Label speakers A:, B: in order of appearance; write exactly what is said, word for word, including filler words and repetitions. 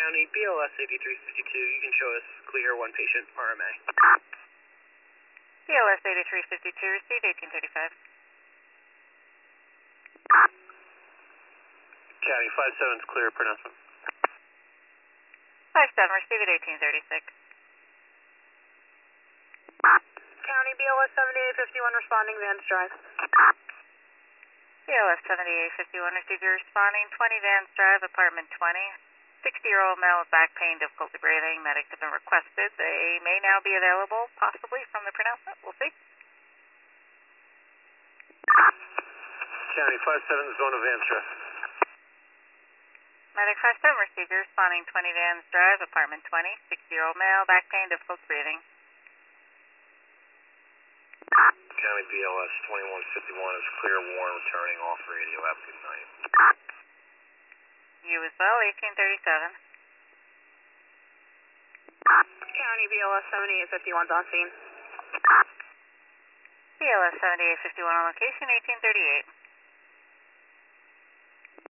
A: County, B L S eighty-three fifty-two, you can show us clear, one patient, R M A.
B: B L S eighty-three fifty-two, receive eighteen thirty-five.
A: County, five seven is clear, pronouncement.
B: five seven, receive at eighteen thirty-six.
C: County, B L S seventy-eight fifty-one responding, Vans Drive.
B: B L S seventy-eight fifty-one, receiver responding, twenty Vans Drive, apartment twenty. sixty-year-old male with back pain, difficulty breathing. Medics have been requested. They may now be available, possibly from the pronouncement. We'll see.
A: County, five seven is one of Vans Drive.
B: Medic five seven, receiver responding, twenty Vans Drive, apartment twenty. sixty-year-old male, back pain, difficulty breathing.
A: County, B L S twenty-one fifty-one is clear, warm, returning off radio, have a good night.
B: You as well, eighteen thirty-seven.
C: County, B L S seventy-eight fifty-one on scene.
B: B L S seventy-eight fifty-one on location, eighteen thirty-eight.